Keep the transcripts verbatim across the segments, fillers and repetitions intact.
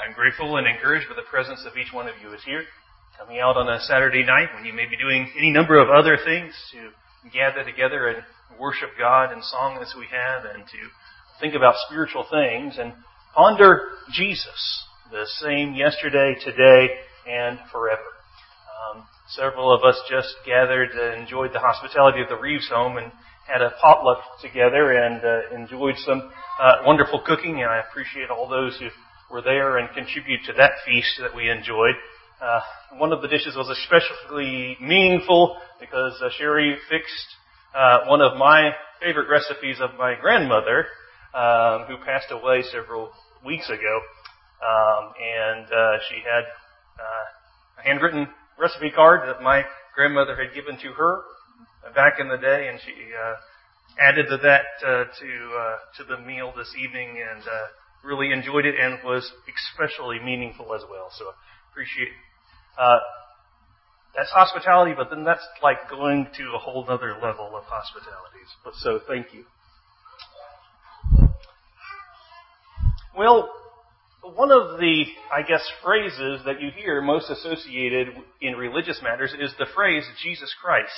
I'm grateful and encouraged by the presence of each one of you is here, coming out on a Saturday night when you may be doing any number of other things to gather together and worship God in song as we have, and to think about spiritual things and ponder Jesus, the same yesterday, today, and forever. Um, several of us just gathered and enjoyed the hospitality of the Reeves home and had a potluck together and uh, enjoyed some uh, wonderful cooking, and I appreciate all those who were there and contribute to that feast that we enjoyed. Uh, one of the dishes was especially meaningful because uh, Sherry fixed uh, one of my favorite recipes of my grandmother, um, who passed away several weeks ago. Um, and uh, she had uh, a handwritten recipe card that my grandmother had given to her back in the day, and she uh, added to that uh, to uh, to the meal this evening, and uh, really enjoyed it, and was especially meaningful as well. So appreciate uh, that's hospitality, but then that's like going to a whole other level of hospitalities. But so thank you. Well, one of the, I guess, phrases that you hear most associated in religious matters is the phrase Jesus Christ.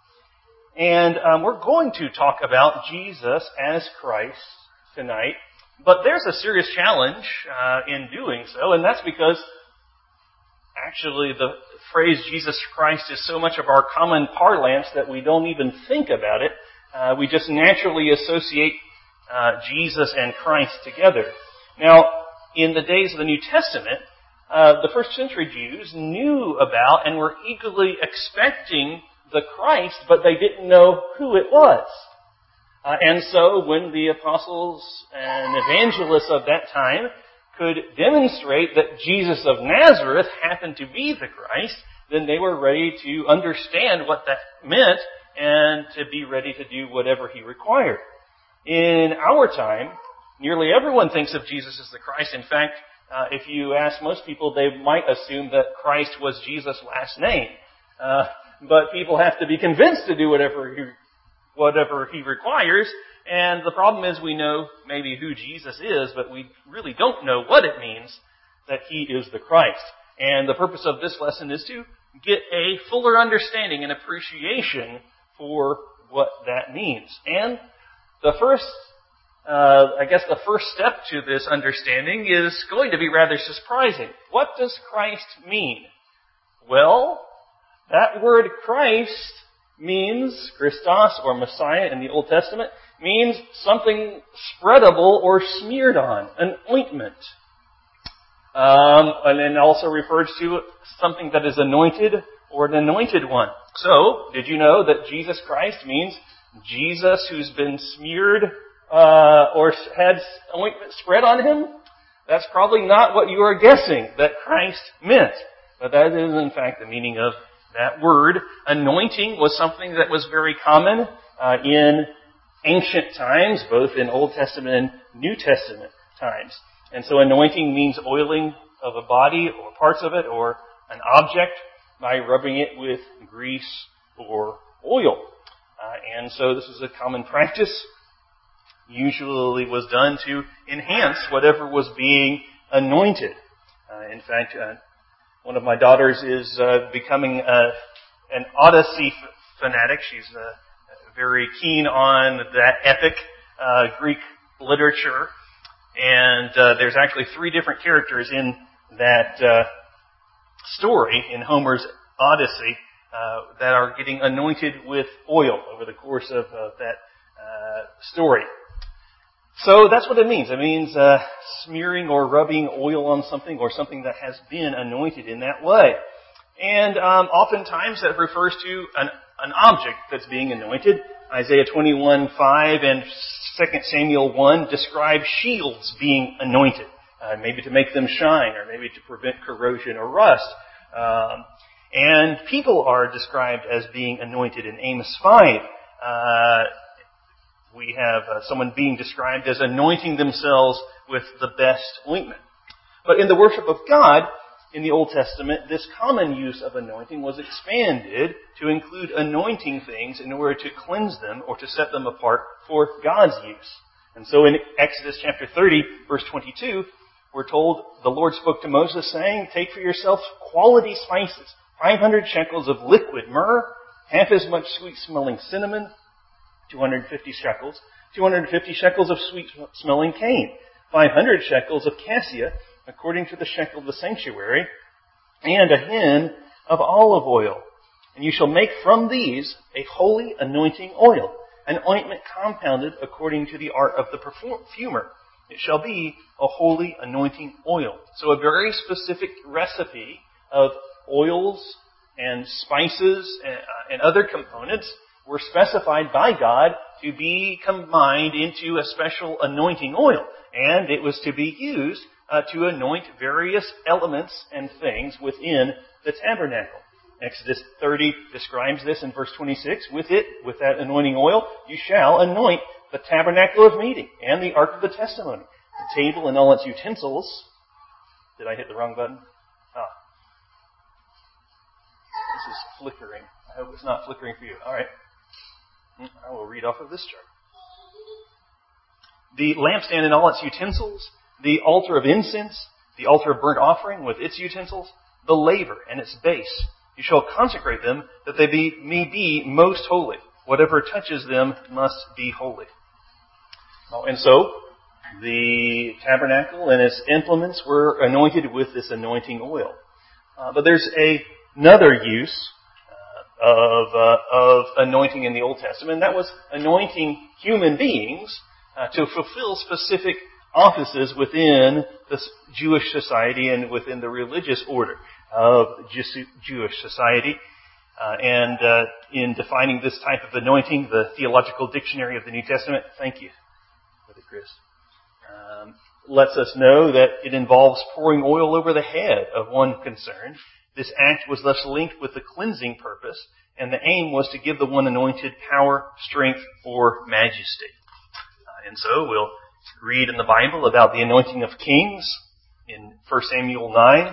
And um, we're going to talk about Jesus as Christ tonight, but there's a serious challenge uh, in doing so, and that's because actually the phrase Jesus Christ is so much of our common parlance that we don't even think about it. Uh, we just naturally associate uh, Jesus and Christ together. Now, in the days of the New Testament, uh, the first century Jews knew about and were eagerly expecting the Christ, but they didn't know who it was. Uh, and so when the apostles and evangelists of that time could demonstrate that Jesus of Nazareth happened to be the Christ, then they were ready to understand what that meant and to be ready to do whatever he required. In our time, nearly everyone thinks of Jesus as the Christ. In fact, uh, if you ask most people, they might assume that Christ was Jesus' last name. Uh, but people have to be convinced to do whatever he, whatever he requires. And the problem is we know maybe who Jesus is, but we really don't know what it means that he is the Christ. And the purpose of this lesson is to get a fuller understanding and appreciation for what that means. And the first Uh, I guess the first step to this understanding is going to be rather surprising. What does Christ mean? Well, that word Christ means, Christos or Messiah in the Old Testament, means something spreadable or smeared on, an ointment. Um, and then also refers to something that is anointed or an anointed one. So, did you know that Jesus Christ means Jesus who's been smeared Uh, or had ointment spread on him? That's probably not what you are guessing that Christ meant. But that is, in fact, the meaning of that word. Anointing was something that was very common uh, in ancient times, both in Old Testament and New Testament times. And so anointing means oiling of a body or parts of it or an object by rubbing it with grease or oil. Uh, and so this is a common practice. Usually was done to enhance whatever was being anointed. Uh, in fact, uh, one of my daughters is uh, becoming uh, an Odyssey f- fanatic. She's uh, very keen on that epic uh, Greek literature. And uh, there's actually three different characters in that uh, story, in Homer's Odyssey, uh, that are getting anointed with oil over the course of uh, that uh, story. So that's what it means. It means uh, smearing or rubbing oil on something or something that has been anointed in that way. And um, oftentimes that refers to an, an object that's being anointed. Isaiah twenty-one five and Second Samuel one describe shields being anointed, uh, maybe to make them shine or maybe to prevent corrosion or rust. Um, and people are described as being anointed in Amos five. Uh, We have uh, someone being described as anointing themselves with the best ointment. But in the worship of God, in the Old Testament, this common use of anointing was expanded to include anointing things in order to cleanse them or to set them apart for God's use. And so in Exodus chapter thirty, verse twenty-two, we're told the Lord spoke to Moses saying, take for yourself quality spices, five hundred shekels of liquid myrrh, half as much sweet-smelling cinnamon, two hundred fifty shekels, two hundred fifty shekels of sweet-smelling cane, five hundred shekels of cassia, according to the shekel of the sanctuary, and a hin of olive oil. And you shall make from these a holy anointing oil, an ointment compounded according to the art of the perfumer. It shall be a holy anointing oil. So a very specific recipe of oils and spices and other components were specified by God to be combined into a special anointing oil. And it was to be used uh, to anoint various elements and things within the tabernacle. Exodus thirty describes this in verse twenty-six. With it, with that anointing oil, you shall anoint the tabernacle of meeting and the ark of the testimony, the table and all its utensils. Did I hit the wrong button? Ah. This is flickering. I hope it's not flickering for you. All right. I will read off of this chart. The lampstand and all its utensils, the altar of incense, the altar of burnt offering with its utensils, the laver and its base. You shall consecrate them that they be, may be most holy. Whatever touches them must be holy. Oh, and so, the tabernacle and its implements were anointed with this anointing oil. Uh, but there's a, another use uh, of, uh, of anointing in the Old Testament. That was anointing human beings uh, to fulfill specific offices within the Jewish society and within the religious order of Jewish society. Uh, and uh, in defining this type of anointing, the Theological Dictionary of the New Testament, thank you, Brother Chris, um, lets us know that it involves pouring oil over the head of one concerned. This act was thus linked with the cleansing purpose, and the aim was to give the one anointed power, strength, or majesty. Uh, and so we'll read in the Bible about the anointing of kings in First Samuel nine.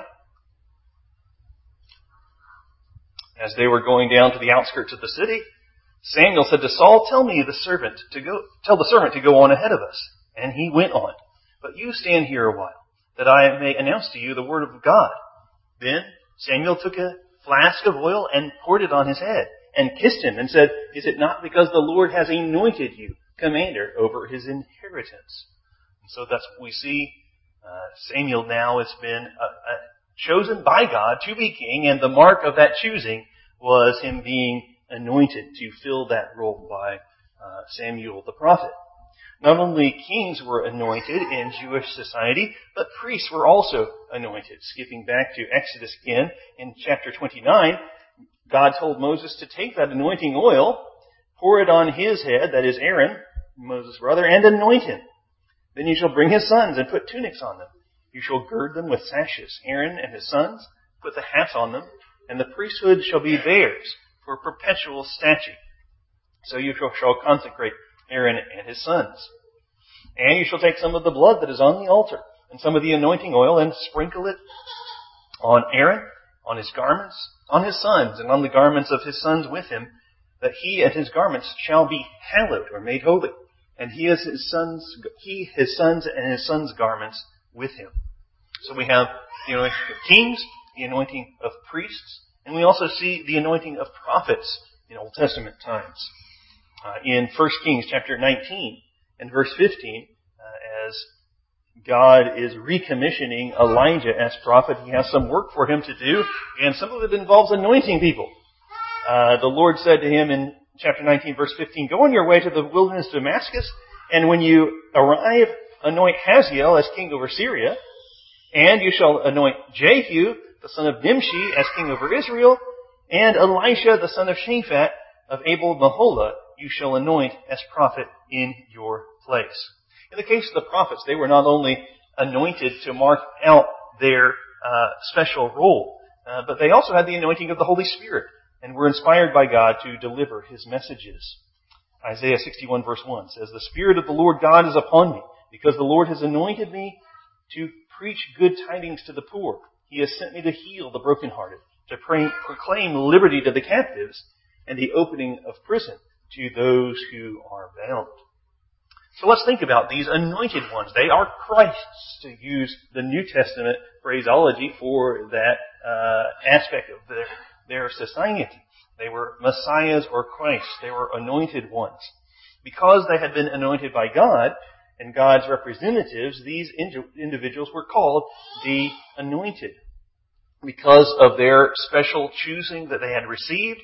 As they were going down to the outskirts of the city, Samuel said to Saul, "Tell me the servant to go, tell the servant to go on ahead of us." And he went on. "But you stand here a while, that I may announce to you the word of God." Then Samuel took a flask of oil and poured it on his head, and kissed him, and said, "Is it not because the Lord has anointed you commander over his inheritance?" And so that's what we see. Uh, Samuel now has been uh, uh, chosen by God to be king, and the mark of that choosing was him being anointed to fill that role by uh, Samuel the prophet. Not only kings were anointed in Jewish society, but priests were also anointed. Skipping back to Exodus again, in chapter twenty-nine, God told Moses to take that anointing oil, pour it on his head, that is Aaron, Moses' brother, and anoint him. Then you shall bring his sons and put tunics on them. You shall gird them with sashes. Aaron and his sons put the hats on them, and the priesthood shall be theirs for perpetual statute. So you shall consecrate Aaron and his sons. And you shall take some of the blood that is on the altar, and some of the anointing oil, and sprinkle it on Aaron, on his garments, on his sons, and on the garments of his sons with him, that he and his garments shall be hallowed, or made holy. And he has his sons, he, his sons, and his sons' garments with him. So we have the anointing of kings, the anointing of priests, and we also see the anointing of prophets in Old Testament times. Uh, in First Kings chapter nineteen and verse fifteen, uh, as God is recommissioning Elijah as prophet, he has some work for him to do, and some of it involves anointing people. Uh, the Lord said to him in chapter nineteen, verse fifteen, "Go on your way to the wilderness of Damascus, and when you arrive, anoint Hazael as king over Syria, and you shall anoint Jehu, the son of Nimshi, as king over Israel, and Elisha, the son of Shaphat, of Abel-Meholah, you shall anoint as prophet in your place." In the case of the prophets, they were not only anointed to mark out their uh, special role, uh, but they also had the anointing of the Holy Spirit, and were inspired by God to deliver his messages. Isaiah sixty-one verse one says, "The Spirit of the Lord God is upon me, because the Lord has anointed me to preach good tidings to the poor. He has sent me to heal the brokenhearted, to pray, proclaim liberty to the captives, and the opening of prison to those who are bound." So let's think about these anointed ones. They are Christ's, to use the New Testament phraseology for that uh, aspect of their, their society. They were Messiahs or Christ. They were anointed ones. Because they had been anointed by God and God's representatives, these individuals were called the anointed. Because of their special choosing that they had received,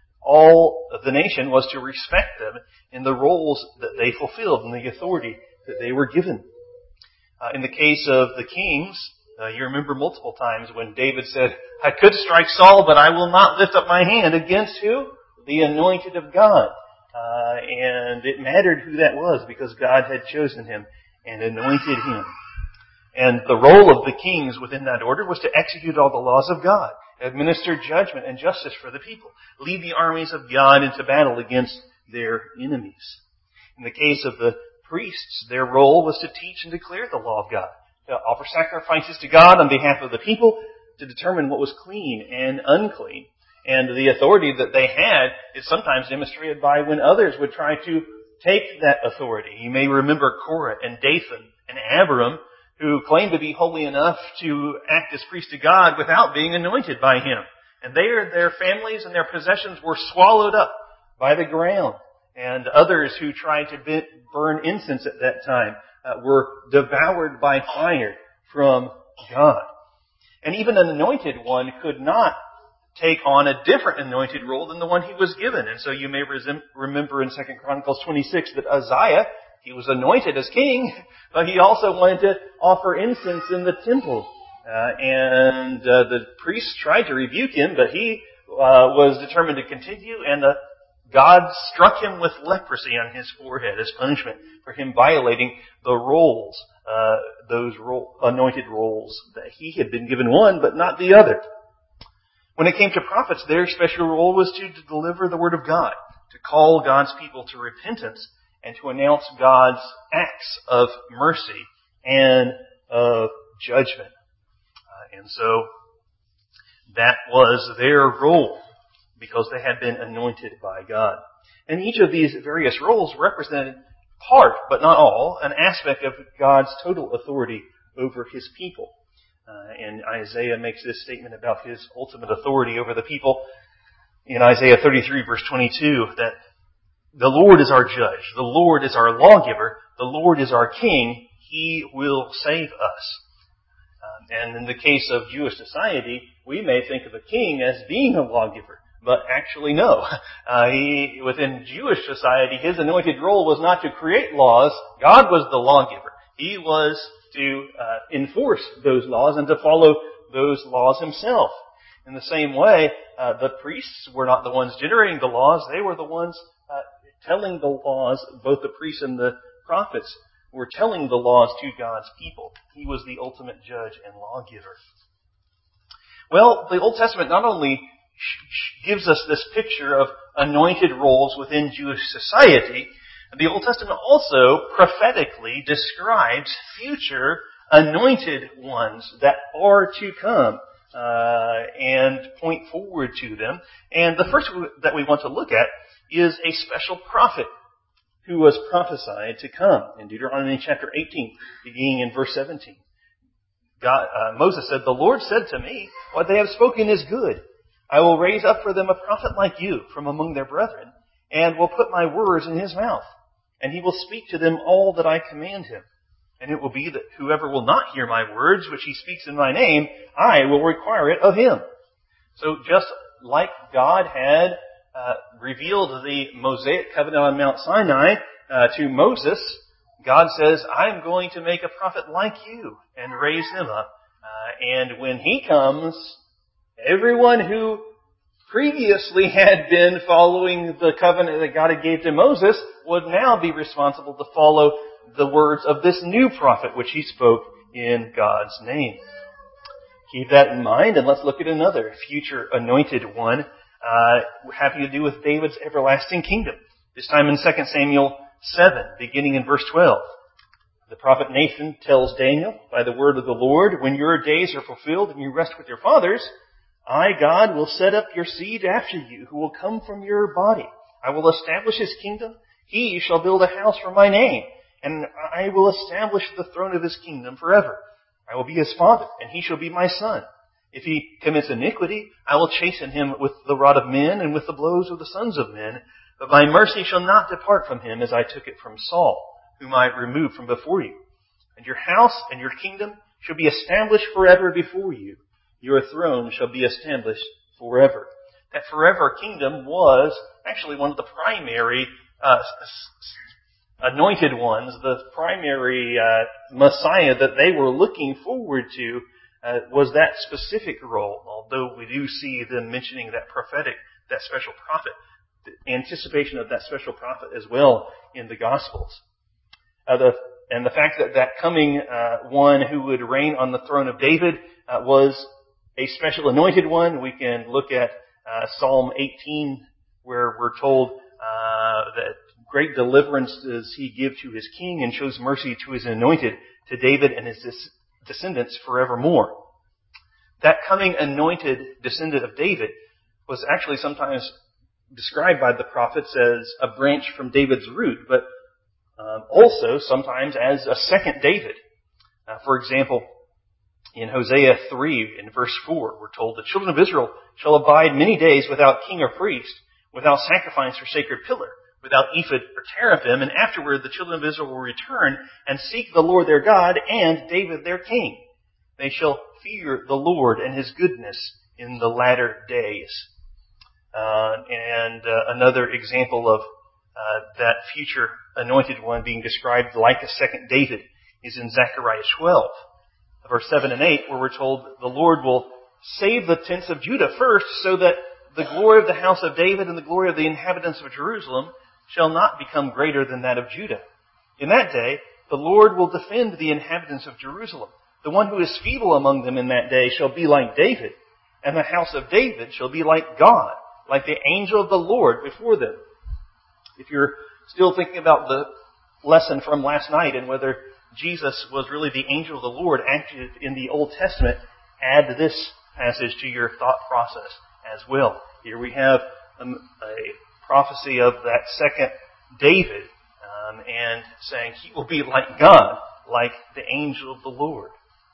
all of the nation was to respect them in the roles that they fulfilled and the authority that they were given. Uh, in the case of the kings, uh, you remember multiple times when David said, I could strike Saul, but I will not lift up my hand against who? The anointed of God. Uh, and it mattered who that was because God had chosen him and anointed him. And the role of the kings within that order was to execute all the laws of God, administer judgment and justice for the people, lead the armies of God into battle against their enemies. In the case of the priests, their role was to teach and declare the law of God, to offer sacrifices to God on behalf of the people, to determine what was clean and unclean. And the authority that they had is sometimes demonstrated by when others would try to take that authority. You may remember Korah and Dathan and Abiram, who claimed to be holy enough to act as priests to God without being anointed by Him. And their, their families and their possessions were swallowed up by the ground. And others who tried to burn incense at that time uh, were devoured by fire from God. And even an anointed one could not take on a different anointed role than the one he was given. And so you may resem- remember in Second Chronicles twenty-six that Uzziah, he was anointed as king, but he also wanted to offer incense in the temple. Uh, and uh, the priests tried to rebuke him, but he uh, was determined to continue, and uh, God struck him with leprosy on his forehead as punishment for him violating the roles, uh, those role, anointed roles that he had been given one, but not the other. When it came to prophets, their special role was to, to deliver the word of God, to call God's people to repentance, and to announce God's acts of mercy and of judgment. Uh, and so that was their role, because they had been anointed by God. And each of these various roles represented part, but not all, an aspect of God's total authority over His people. Uh, and Isaiah makes this statement about His ultimate authority over the people in Isaiah thirty-three, verse twenty-two, that the Lord is our judge, the Lord is our lawgiver, the Lord is our king, He will save us. Um, and in the case of Jewish society, we may think of a king as being a lawgiver, but actually no. Uh, he, within Jewish society, his anointed role was not to create laws. God was the lawgiver. He was to uh, enforce those laws and to follow those laws himself. In the same way, uh, the priests were not the ones generating the laws. They were the ones uh, telling the laws. Both the priests and the prophets were telling the laws to God's people. He was the ultimate judge and lawgiver. Well, the Old Testament not only gives us this picture of anointed roles within Jewish society, the Old Testament also prophetically describes future anointed ones that are to come uh, and point forward to them. And the first that we want to look at is a special prophet who was prophesied to come in Deuteronomy chapter eighteen, beginning in verse seventeen. God, uh, Moses said, "The Lord said to me, what they have spoken is good. I will raise up for them a prophet like you from among their brethren, and will put my words in his mouth. And he will speak to them all that I command him. And it will be that whoever will not hear my words, which he speaks in my name, I will require it of him." So just like God had uh, revealed the Mosaic covenant on Mount Sinai uh, to Moses, God says, "I'm going to make a prophet like you and raise him up. Uh, and when he comes, everyone who previously had been following the covenant that God had gave to Moses would now be responsible to follow the words of this new prophet, which he spoke in God's name." Keep that in mind, and let's look at another future anointed one, uh, having to do with David's everlasting kingdom. This time in Second Samuel seven, beginning in verse twelve. The prophet Nathan tells Daniel, "By the word of the Lord, when your days are fulfilled and you rest with your fathers, I, God, will set up your seed after you, who will come from your body. I will establish his kingdom. He shall build a house for my name, and I will establish the throne of his kingdom forever. I will be his father, and he shall be my son. If he commits iniquity, I will chasten him with the rod of men and with the blows of the sons of men. But my mercy shall not depart from him as I took it from Saul, whom I removed from before you. And your house and your kingdom shall be established forever before you. Your throne shall be established forever. That forever kingdom was actually one of the primary uh, anointed ones, the primary uh, Messiah that they were looking forward to uh, was that specific role, although we do see them mentioning that prophetic, that special prophet, the anticipation of that special prophet as well in the Gospels. Uh, the, and the fact that that coming uh, one who would reign on the throne of David uh, was a special anointed one. We can look at uh, Psalm eighteen, where we're told uh, that great deliverance does he give to his king and shows mercy to his anointed, to David and his descendants forevermore. That coming anointed descendant of David was actually sometimes described by the prophets as a branch from David's root, but um, also sometimes as a second David. Uh, for example, in Hosea three, in verse four, we're told, the children of Israel shall abide many days without king or priest, without sacrifice or sacred pillar, without ephod or teraphim, and afterward the children of Israel will return and seek the Lord their God and David their king. They shall fear the Lord and his goodness in the latter days. Uh, and uh, another example of uh, that future anointed one being described like a second David is in Zechariah twelve, verse seven and eight, where we're told the Lord will save the tents of Judah first, so that the glory of the house of David and the glory of the inhabitants of Jerusalem shall not become greater than that of Judah. In that day, the Lord will defend the inhabitants of Jerusalem. The one who is feeble among them in that day shall be like David, and the house of David shall be like God, like the angel of the Lord before them. If you're still thinking about the lesson from last night and whether Jesus was really the angel of the Lord active in the Old Testament, add this passage to your thought process as well. Here we have a, a prophecy of that second David, um, and saying he will be like God, like the angel of the Lord.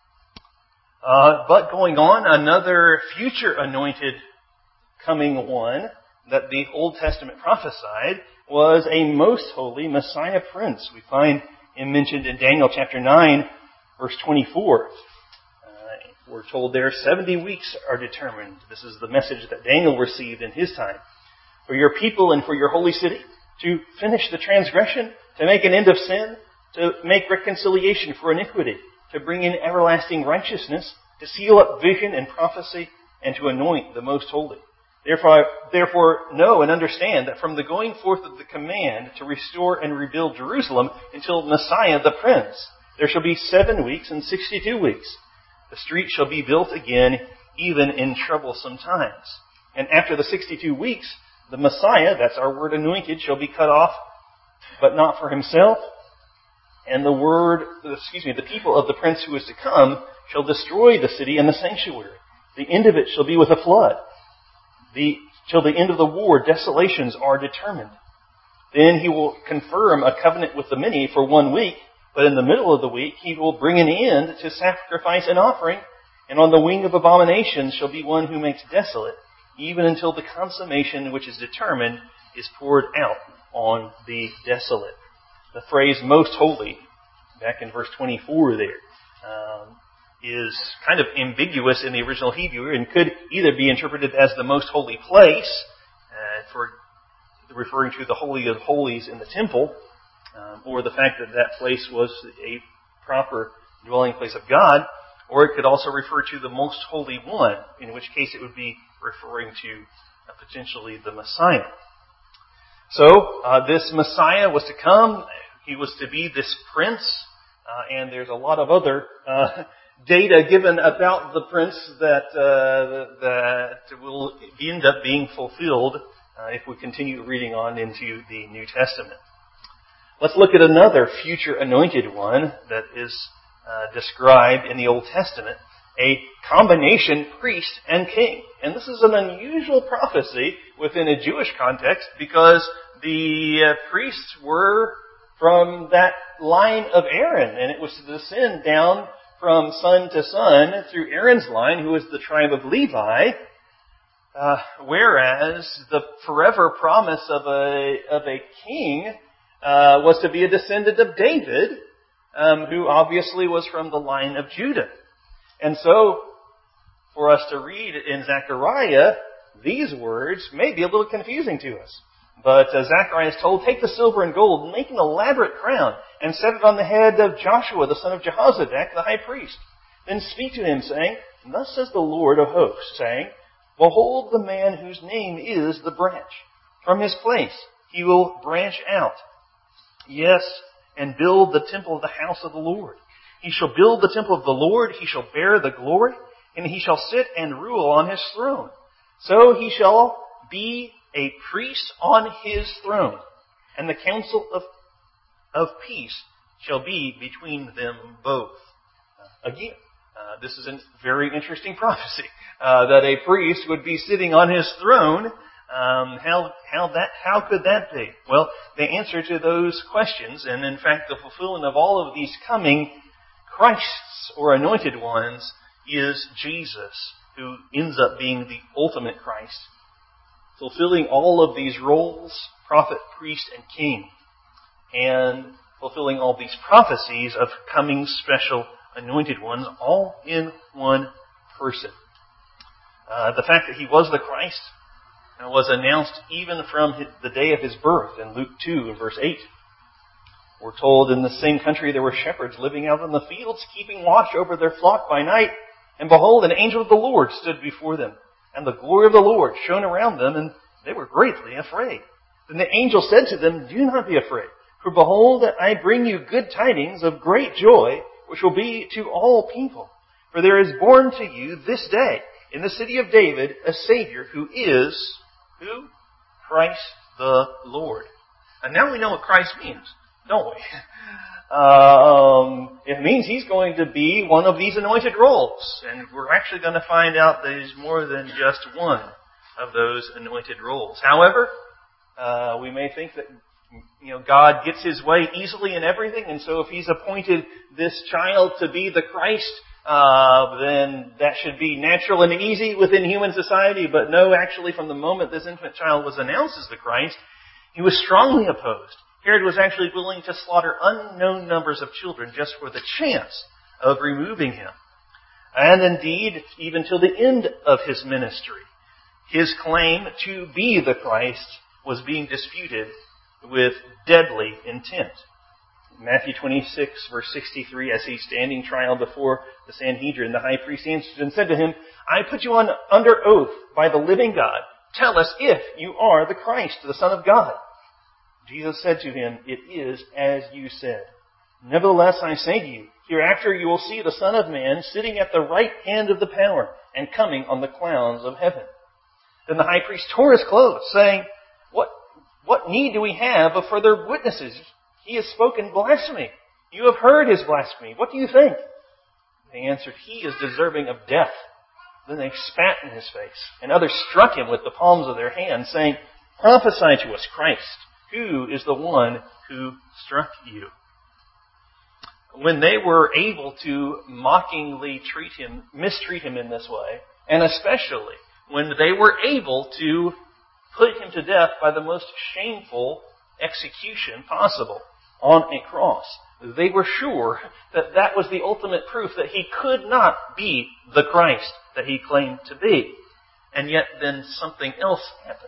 Uh, but going on, another future anointed coming one that the Old Testament prophesied was a most holy Messiah Prince. We find him mentioned in Daniel chapter nine, verse twenty-four. Uh, we're told there seventy weeks are determined. This is the message that Daniel received in his time. For your people and for your holy city, to finish the transgression, to make an end of sin, to make reconciliation for iniquity, to bring in everlasting righteousness, to seal up vision and prophecy, and to anoint the most holy. Therefore, therefore, know and understand that from the going forth of the command to restore and rebuild Jerusalem until Messiah the Prince, there shall be seven weeks and sixty-two weeks. The street shall be built again, even in troublesome times. And after the sixty-two weeks, the Messiah, that's our word anointed, shall be cut off, but not for himself. And the word, excuse me, the people of the Prince who is to come shall destroy the city and the sanctuary. The end of it shall be with a flood. The, till the end of the war, desolations are determined. Then he will confirm a covenant with the many for one week, but in the middle of the week he will bring an end to sacrifice and offering, and on the wing of abominations shall be one who makes desolate, even until the consummation which is determined is poured out on the desolate. The phrase most holy, back in verse twenty-four there, um, is kind of ambiguous in the original Hebrew and could either be interpreted as the most holy place, uh, for referring to the Holy of Holies in the temple, um, or the fact that that place was a proper dwelling place of God, or it could also refer to the Most Holy One, in which case it would be referring to uh, potentially the Messiah. So, uh, this Messiah was to come. He was to be this prince, uh, and there's a lot of other uh, data given about the prince that uh, that will end up being fulfilled uh, if we continue reading on into the New Testament. Let's look at another future anointed one that is uh, described in the Old Testament, a combination priest and king. And this is an unusual prophecy within a Jewish context because the uh, priests were from that line of Aaron, and it was to descend down from son to son through Aaron's line, who was the tribe of Levi, uh, whereas the forever promise of a of a king uh, was to be a descendant of David, um, who obviously was from the line of Judah. And so, for us to read in Zechariah, these words may be a little confusing to us. But uh, Zechariah is told, take the silver and gold and make an elaborate crown and set it on the head of Joshua, the son of Jehozadak, the high priest. Then speak to him, saying, thus says the Lord of hosts, saying, behold the man whose name is the branch. From his place he will branch out. Yes, and build the temple of the house of the Lord. He shall build the temple of the Lord, he shall bear the glory, and he shall sit and rule on his throne. So he shall be a priest on his throne, and the counsel of, of peace shall be between them both. Uh, again, uh, this is a very interesting prophecy, uh, that a priest would be sitting on his throne. Um, how, how that, how could that be? Well, the answer to those questions, and in fact the fulfillment of all of these coming Christs or anointed ones, is Jesus, who ends up being the ultimate Christ, fulfilling all of these roles, prophet, priest, and king, and fulfilling all these prophecies of coming special anointed ones, all in one person. Uh, the fact that he was the Christ uh, was announced even from his, the day of his birth in Luke two and verse eight. We're told in the same country there were shepherds living out in the fields, keeping watch over their flock by night. And behold, an angel of the Lord stood before them, and the glory of the Lord shone around them, and they were greatly afraid. Then the angel said to them, do not be afraid, for behold, I bring you good tidings of great joy, which will be to all people. For there is born to you this day, in the city of David, a Savior who is, who? Christ the Lord. And now we know what Christ means, don't we? Um, it means he's going to be one of these anointed roles. And we're actually going to find out that he's more than just one of those anointed roles. However, uh, we may think that, you know, God gets his way easily in everything, and so if he's appointed this child to be the Christ, uh, then that should be natural and easy within human society. But no, actually, from the moment this infant child was announced as the Christ, he was strongly opposed. Herod was actually willing to slaughter unknown numbers of children just for the chance of removing him. And indeed, even till the end of his ministry, his claim to be the Christ was being disputed with deadly intent. Matthew twenty-six, verse sixty-three, as he's standing trial before the Sanhedrin, the high priest answered and said to him, I put you on under oath by the living God. Tell us if you are the Christ, the Son of God. Jesus said to him, it is as you said. Nevertheless, I say to you, hereafter you will see the Son of Man sitting at the right hand of the power and coming on the clouds of heaven. Then the high priest tore his clothes, saying, What, what need do we have of further witnesses? He has spoken blasphemy. You have heard his blasphemy. What do you think? They answered, he is deserving of death. Then they spat in his face, and others struck him with the palms of their hands, saying, Prophesy to us, Christ. Who is the one who struck you? When they were able to mockingly treat him, mistreat him in this way, and especially when they were able to put him to death by the most shameful execution possible on a cross, they were sure that that was the ultimate proof that he could not be the Christ that he claimed to be. And yet then something else happened.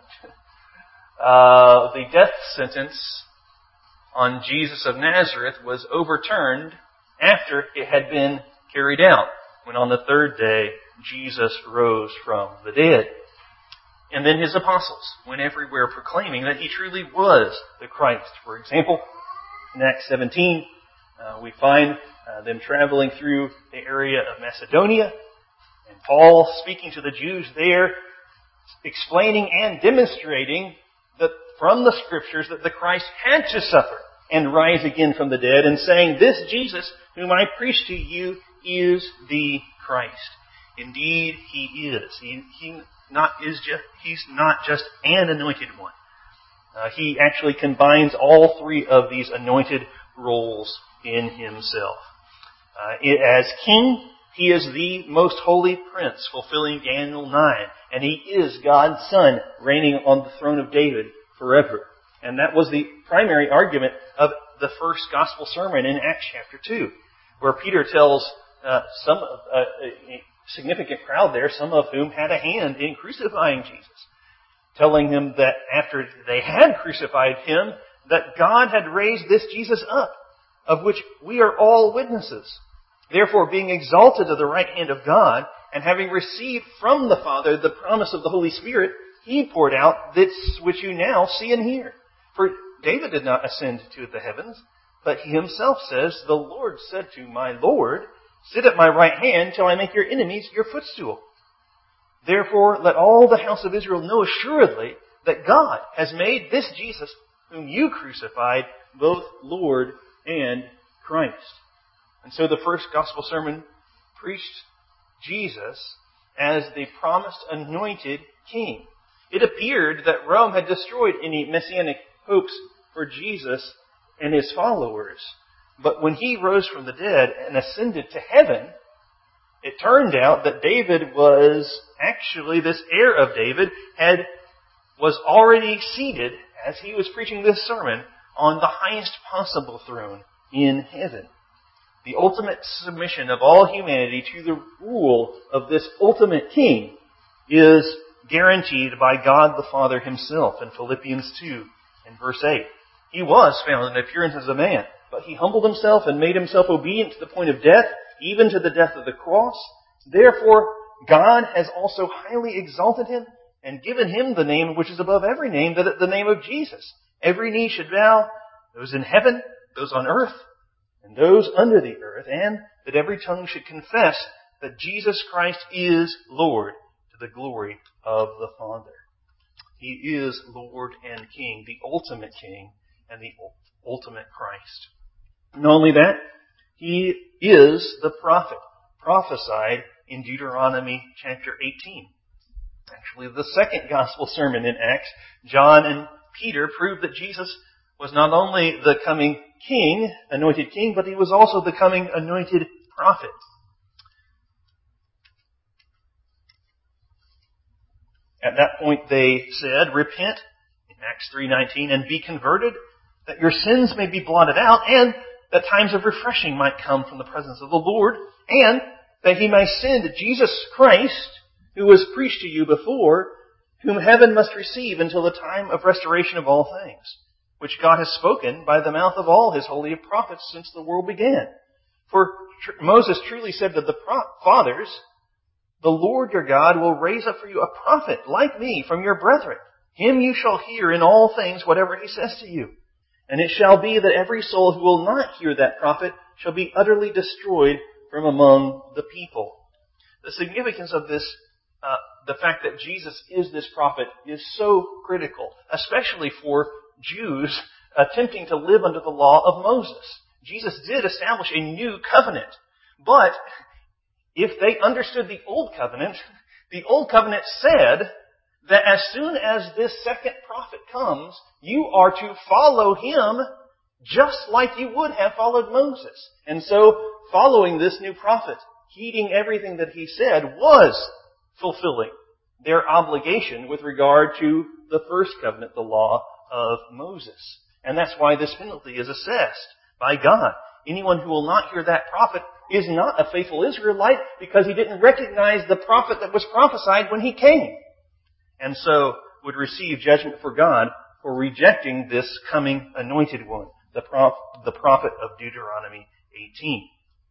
Uh, the death sentence on Jesus of Nazareth was overturned after it had been carried out, when on the third day Jesus rose from the dead. And then his apostles went everywhere proclaiming that he truly was the Christ. For example, in Acts seventeen, uh, we find uh, them traveling through the area of Macedonia, and Paul speaking to the Jews there, explaining and demonstrating that from the Scriptures that the Christ had to suffer and rise again from the dead, and saying, this Jesus whom I preach to you is the Christ. Indeed, he is. He, he not is just, he's not just an anointed one, Uh, he actually combines all three of these anointed roles in himself. Uh, it, as king, he is the most holy prince, fulfilling Daniel nine. And he is God's son, reigning on the throne of David forever. And that was the primary argument of the first gospel sermon in Acts chapter two, where Peter tells uh, some uh, a significant crowd there, some of whom had a hand in crucifying Jesus, telling him that after they had crucified him, that God had raised this Jesus up, of which we are all witnesses. Therefore, being exalted to the right hand of God, and having received from the Father the promise of the Holy Spirit, he poured out this which you now see and hear. For David did not ascend to the heavens, but he himself says, the Lord said to my Lord, sit at my right hand till I make your enemies your footstool. Therefore, let all the house of Israel know assuredly that God has made this Jesus, whom you crucified, both Lord and Christ. And so the first gospel sermon preached Jesus as the promised anointed king. It appeared that Rome had destroyed any messianic hopes for Jesus and his followers. But when he rose from the dead and ascended to heaven, it turned out that David was actually, this heir of David, had was already seated, as he was preaching this sermon, on the highest possible throne in heaven. The ultimate submission of all humanity to the rule of this ultimate king is guaranteed by God the Father himself in Philippians two and verse eight. He was found in appearance as a man, but he humbled himself and made himself obedient to the point of death, even to the death of the cross. Therefore, God has also highly exalted him and given him the name which is above every name, that at the name of Jesus every knee should bow, those in heaven, those on earth, and those under the earth, and that every tongue should confess that Jesus Christ is Lord, to the glory of the Father. He is Lord and King, the ultimate King and the ultimate Christ. Not only that, he is the prophet prophesied in Deuteronomy chapter eighteen. Actually, the second gospel sermon in Acts, John and Peter proved that Jesus was not only the coming king, anointed king, but he was also the coming anointed prophet. At that point they said, repent, in Acts three nineteen, and be converted, that your sins may be blotted out, and that times of refreshing might come from the presence of the Lord, and that he may send Jesus Christ, who was preached to you before, whom heaven must receive until the time of restoration of all things, which God has spoken by the mouth of all his holy prophets since the world began. For tr- Moses truly said to the pro- fathers, the Lord your God will raise up for you a prophet like me from your brethren. Him you shall hear in all things whatever he says to you. And it shall be that every soul who will not hear that prophet shall be utterly destroyed from among the people. The significance of this, uh, the fact that Jesus is this prophet, is so critical, especially for Jews attempting to live under the law of Moses. Jesus did establish a new covenant, but if they understood the old covenant, the old covenant said that as soon as this second prophet comes, you are to follow him just like you would have followed Moses. And so, following this new prophet, heeding everything that he said, was fulfilling their obligation with regard to the first covenant, the law of Moses. And that's why this penalty is assessed by God. Anyone who will not hear that prophet is not a faithful Israelite because he didn't recognize the prophet that was prophesied when he came. And so would receive judgment for God for rejecting this coming anointed one, the, prof- the prophet of Deuteronomy eighteen.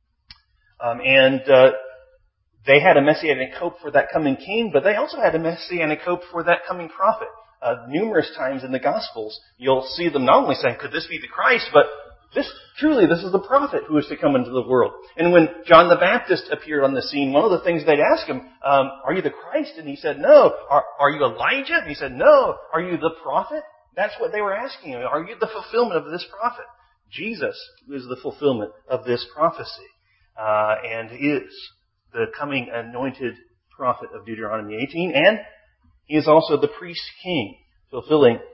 Um, and uh, they had a messianic hope for that coming king, but they also had a messianic hope for that coming prophet. Uh, numerous times in the Gospels, you'll see them not only saying, could this be the Christ, but this, truly, this is the prophet who is to come into the world. And when John the Baptist appeared on the scene, one of the things they'd ask him, um, are you the Christ? And he said, no. Are, are you Elijah? And he said, no. Are you the prophet? That's what they were asking him. Are you the fulfillment of this prophet? Jesus is the fulfillment of this prophecy, uh, and is the coming anointed prophet of Deuteronomy eighteen, and he is also the priest king, fulfilling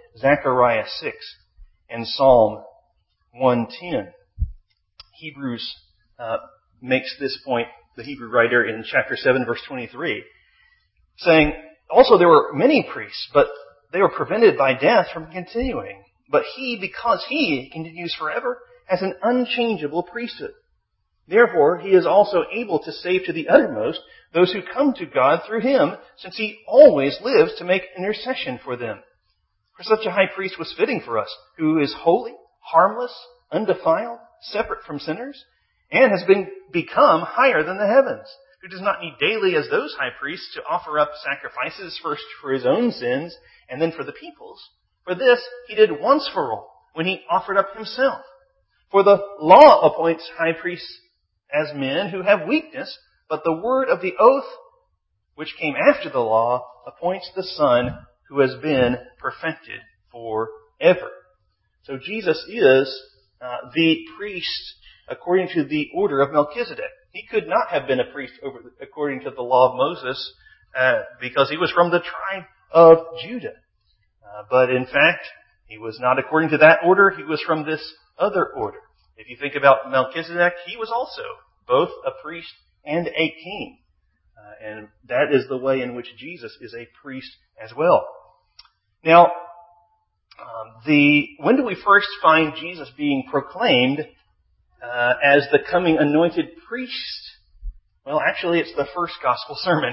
Zechariah six and Psalm one ten. Hebrews uh, makes this point, the Hebrew writer in chapter seven, verse twenty-three, saying, also there were many priests, but they were prevented by death from continuing. But he, because he continues forever, has an unchangeable priesthood. Therefore, he is also able to save to the uttermost those who come to God through him, since he always lives to make intercession for them. For such a high priest was fitting for us, who is holy, harmless, undefiled, separate from sinners, and has been become higher than the heavens, who does not need daily as those high priests to offer up sacrifices first for his own sins and then for the people's. For this he did once for all, when he offered up himself. For the law appoints high priests as men who have weakness, but the word of the oath, which came after the law, appoints the Son who has been perfected forever. So Jesus is uh, the priest according to the order of Melchizedek. He could not have been a priest over, according to the law of Moses uh, because he was from the tribe of Judah. Uh, but in fact, he was not according to that order. He was from this other order. If you think about Melchizedek, he was also both a priest and a king. Uh, and that is the way in which Jesus is a priest as well. Now, um, the when do we first find Jesus being proclaimed uh, as the coming anointed priest? Well, actually, it's the first gospel sermon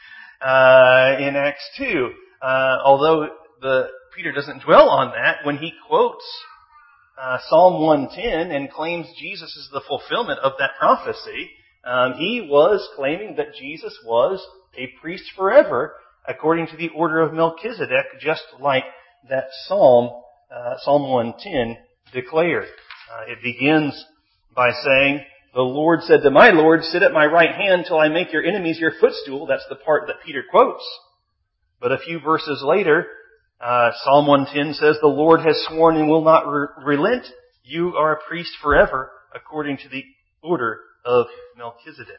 uh, in Acts two. Uh, although the Peter doesn't dwell on that, when he quotes uh, Psalm one ten and claims Jesus is the fulfillment of that prophecy, um, he was claiming that Jesus was a priest forever, according to the order of Melchizedek, just like that Psalm, uh, Psalm one ten declared. Uh, it begins by saying, the Lord said to my Lord, sit at my right hand till I make your enemies your footstool. That's the part that Peter quotes. But a few verses later, uh, Psalm one ten says, the Lord has sworn and will not re- relent. You are a priest forever, according to the order of Melchizedek.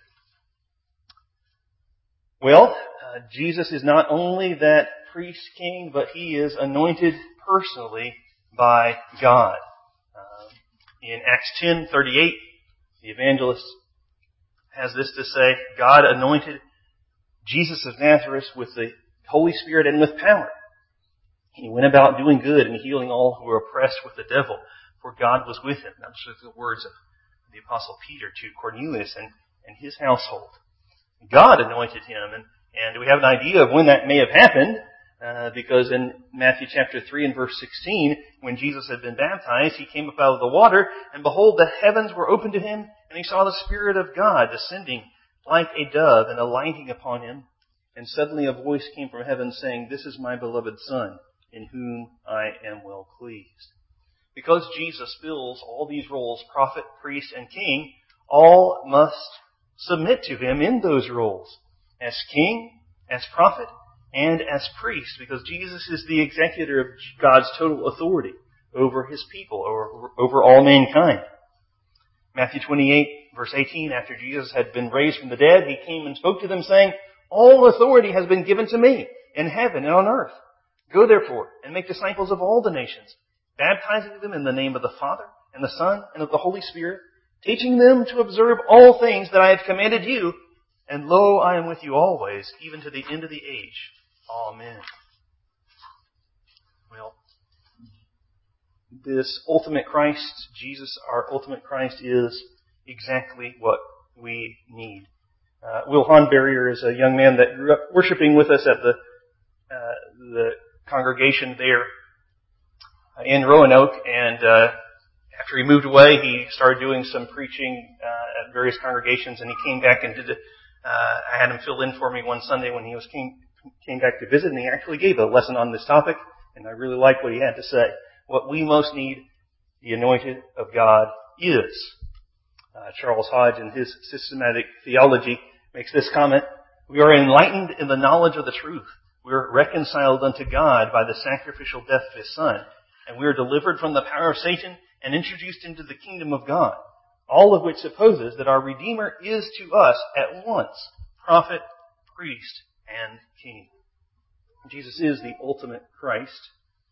Well, uh, Jesus is not only that priest king, but he is anointed personally by God. Uh, in Acts ten thirty-eight, the evangelist has this to say, God anointed Jesus of Nazareth with the Holy Spirit and with power. He went about doing good and healing all who were oppressed with the devil, for God was with him. That was the words of the Apostle Peter to Cornelius and, and his household. God anointed him, and, and we have an idea of when that may have happened, uh, because in Matthew chapter three and verse sixteen, when Jesus had been baptized, he came up out of the water, and behold, the heavens were opened to him, and he saw the Spirit of God descending like a dove and alighting upon him. And suddenly a voice came from heaven saying, this is my beloved Son, in whom I am well pleased. Because Jesus fills all these roles, prophet, priest, and king, all must submit to him in those roles, as king, as prophet, and as priest, because Jesus is the executor of God's total authority over his people, or over all mankind. Matthew twenty-eight, verse eighteen, after Jesus had been raised from the dead, he came and spoke to them, saying, all authority has been given to me in heaven and on earth. Go therefore and make disciples of all the nations, baptizing them in the name of the Father and the Son and of the Holy Spirit, teaching them to observe all things that I have commanded you, and lo, I am with you always, even to the end of the age. Amen. Well, this ultimate Christ, Jesus, our ultimate Christ, is exactly what we need. Uh, Will Honberrier is a young man that grew up worshiping with us at the uh, the congregation there in Roanoke, and uh, after he moved away, he started doing some preaching uh, at various congregations, and he came back and did. Uh, I had him fill in for me one Sunday when he was came came back to visit, and he actually gave a lesson on this topic, and I really liked what he had to say. What we most need, the anointed of God, is. Uh, Charles Hodge, in his systematic theology, makes this comment: we are enlightened in the knowledge of the truth. We are reconciled unto God by the sacrificial death of His Son, and we are delivered from the power of Satan and introduced into the kingdom of God. All of which supposes that our Redeemer is to us at once prophet, priest, and king. Jesus is the ultimate Christ.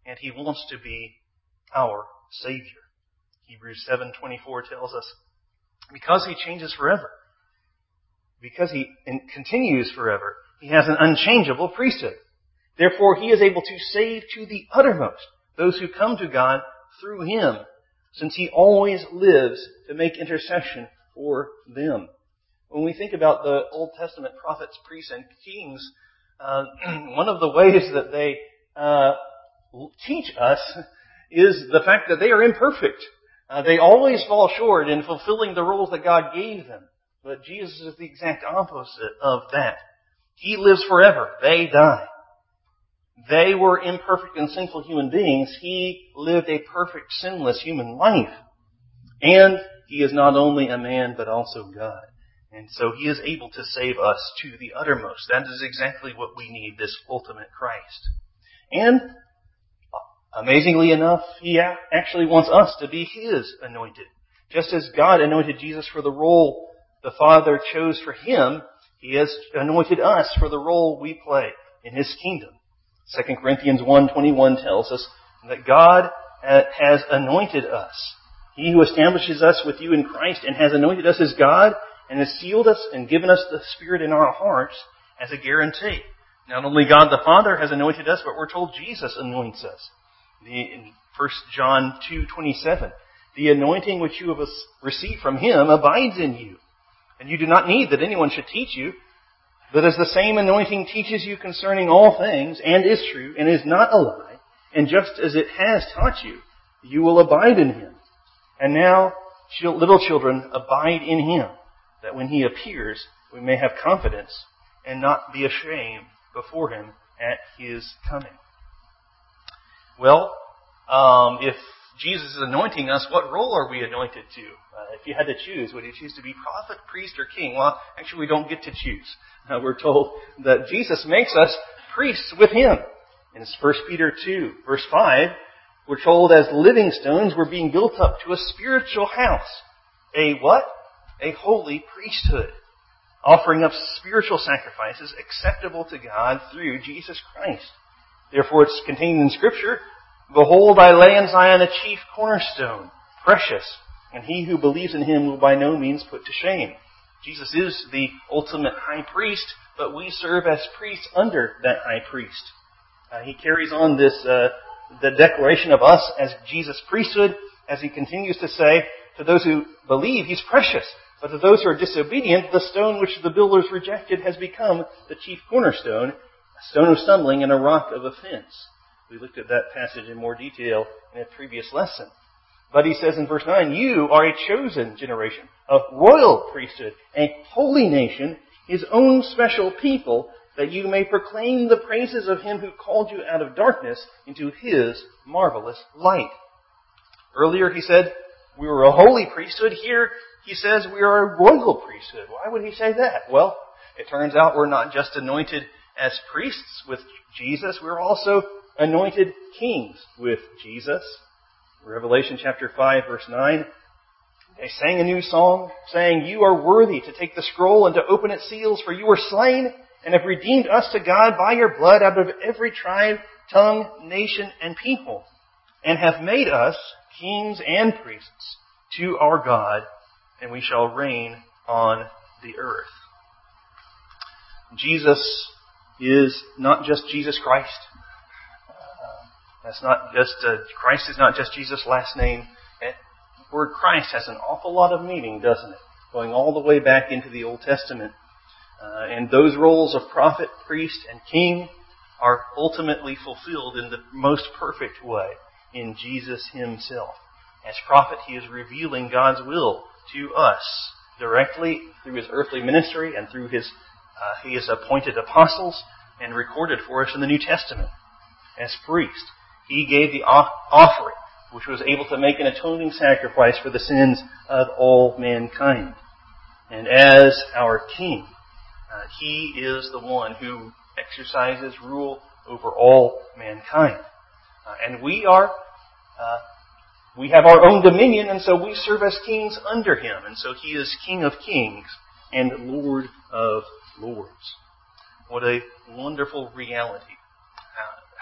and He wants to be our Savior. Hebrews seven twenty-four tells us, because He changes forever, because He continues forever, He has an unchangeable priesthood. Therefore, He is able to save to the uttermost those who come to God through Him, since He always lives to make intercession for them. When we think about the Old Testament prophets, priests, and kings, uh, one of the ways that they uh, teach us is the fact that they are imperfect. Uh, they always fall short in fulfilling the roles that God gave them. But Jesus is the exact opposite of that. He lives forever. They die. They were imperfect and sinful human beings. He lived a perfect, sinless human life. And He is not only a man, but also God. And so He is able to save us to the uttermost. That is exactly what we need, this ultimate Christ. And, amazingly enough, He actually wants us to be His anointed. Just as God anointed Jesus for the role the Father chose for Him, He has anointed us for the role we play in His kingdom. Second Corinthians one twenty-one tells us that God has anointed us. He who establishes us with you in Christ and has anointed us as God and has sealed us and given us the Spirit in our hearts as a guarantee. Not only God the Father has anointed us, but we're told Jesus anoints us. The, in First John two twenty-seven, the anointing which you have received from Him abides in you, and you do not need that anyone should teach you, but as the same anointing teaches you concerning all things, and is true, and is not a lie, and just as it has taught you, you will abide in Him. And now, little children, abide in Him, that when He appears, we may have confidence and not be ashamed before Him at His coming. Well, um, if Jesus is anointing us, what role are we anointed to? Uh, if you had to choose, would you choose to be prophet, priest, or king? Well, actually, we don't get to choose. Uh, we're told that Jesus makes us priests with Him. In First Peter two, verse five, we're told as living stones we're being built up to a spiritual house. A what? A holy priesthood, offering up spiritual sacrifices acceptable to God through Jesus Christ. Therefore, it's contained in Scripture, behold, I lay in Zion a chief cornerstone, precious, and he who believes in Him will by no means put to shame. Jesus is the ultimate high priest, but we serve as priests under that high priest. Uh, he carries on this, uh, the declaration of us as Jesus' priesthood, as He continues to say, to those who believe, He's precious. But to those who are disobedient, the stone which the builders rejected has become the chief cornerstone, a stone of stumbling and a rock of offense. We looked at that passage in more detail in a previous lesson. But He says in verse nine, you are a chosen generation, a royal priesthood, a holy nation, His own special people, that you may proclaim the praises of Him who called you out of darkness into His marvelous light. Earlier He said we were a holy priesthood. Here He says we are a royal priesthood. Why would He say that? Well, it turns out we're not just anointed as priests with Jesus, we're also anointed kings with Jesus. Revelation chapter five, verse nine, they sang a new song, saying, you are worthy to take the scroll and to open its seals, for you were slain and have redeemed us to God by your blood out of every tribe, tongue, nation, and people, and have made us kings and priests to our God, and we shall reign on the earth. Jesus is not just Jesus Christ. Uh, that's not just, uh, Christ is not just Jesus' last name. The word Christ has an awful lot of meaning, doesn't it? Going all the way back into the Old Testament. Uh, and those roles of prophet, priest, and king are ultimately fulfilled in the most perfect way in Jesus Himself. As prophet, He is revealing God's will to us directly through His earthly ministry and through His, uh, He has appointed apostles and recorded for us in the New Testament. As priest, He gave the offering, which was able to make an atoning sacrifice for the sins of all mankind. And as our King, uh, He is the one who exercises rule over all mankind. Uh, and we are, uh, we have our own dominion, and so we serve as kings under Him. And so He is King of kings and Lord of lords. What a wonderful reality. Uh,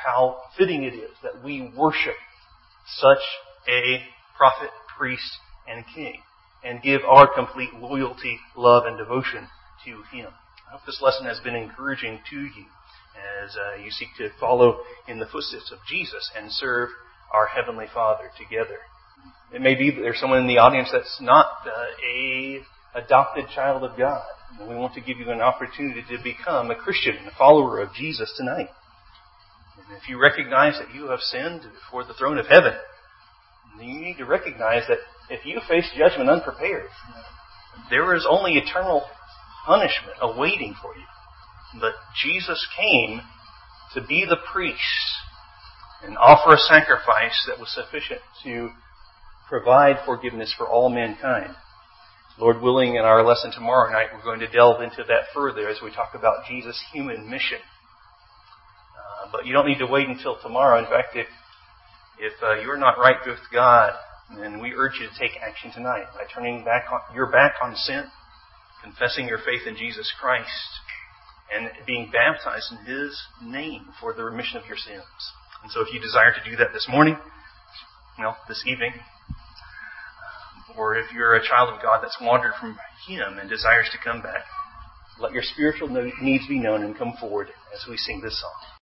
how fitting it is that we worship such a prophet, priest, and king, and give our complete loyalty, love, and devotion to him. I hope this lesson has been encouraging to you as uh, you seek to follow in the footsteps of Jesus and serve our Heavenly Father together. It may be that there's someone in the audience that's not uh, a adopted child of God. And we want to give you an opportunity to become a Christian, a follower of Jesus tonight. And if you recognize that you have sinned before the throne of heaven, then you need to recognize that if you face judgment unprepared, there is only eternal punishment awaiting for you. But Jesus came to be the priest and offer a sacrifice that was sufficient to provide forgiveness for all mankind. Lord willing, in our lesson tomorrow night, we're going to delve into that further as we talk about Jesus' human mission. Uh, but you don't need to wait until tomorrow. In fact, if if uh, you're not right with God, then we urge you to take action tonight by turning back on, your back on sin, confessing your faith in Jesus Christ, and being baptized in His name for the remission of your sins. And so if you desire to do that this morning, well, this evening, or if you're a child of God that's wandered from Him and desires to come back, let your spiritual needs be known and come forward as we sing this song.